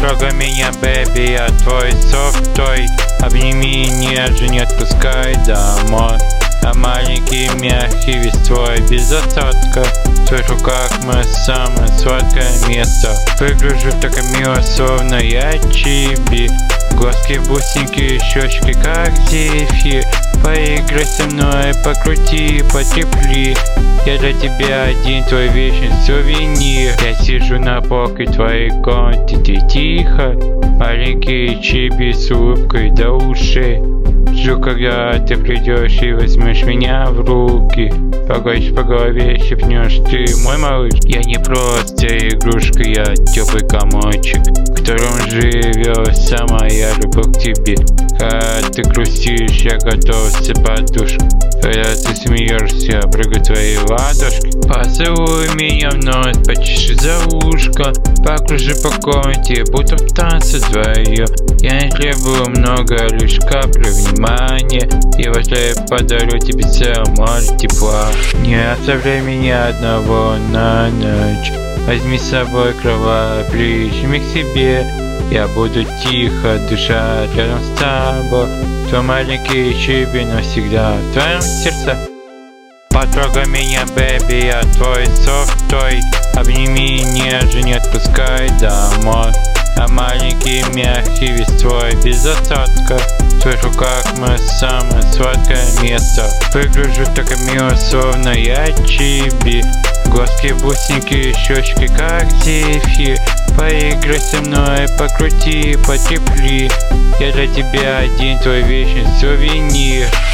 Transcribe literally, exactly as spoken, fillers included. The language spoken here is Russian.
Потрогай меня, бэби, я твой софтой. Обними нежно, не отпускай домой. А маленький мягкий весь твой без осадка. В твоих руках мое самое сладкое место. Выгляжу так мило, словно я чиби. Глазки бусинки, щечки как зефир. Поиграй со мной, покрути, потрепли. Я для тебя один твой вечный сувенир. Я сижу на полке твоей комнаты, ты тихо. Маленький чиби с улыбкой до ушей. Жду, когда ты придешь и возьмешь меня в руки. Погладишь по голове, шепнешь: ты мой малыш. Я не просто игрушка, я теплый комочек, в котором живет вся моя любовь к тебе. Когда ты грустишь, я готов сыпать душу. Когда ты смеешься, прыгаю твои ладошки. Поцелуй меня вновь, почеши за ушко. Покружи по комнате, будто в танце вдвоем. Я не требую много, лишь каплю внимания. И возле подарю тебе целое море тепла. Не оставляй меня одного на ночь. Возьми с собой кровать, прижми к себе. Я буду тихо дышать рядом с тобой. Твой маленький чиби навсегда в твоем сердце. Потрогай меня, бэби, я твой софтой. Обними нежно, не отпускай домой. А маленький мягкий весь твой без осадка. В твоих руках мое самое сладкое место. Выгляжу так мило, словно я чиби. Глазки бусинки, щечки как зефир. Поиграй со мной, покрути, потрепли. Я для тебя один твой вечный сувенир.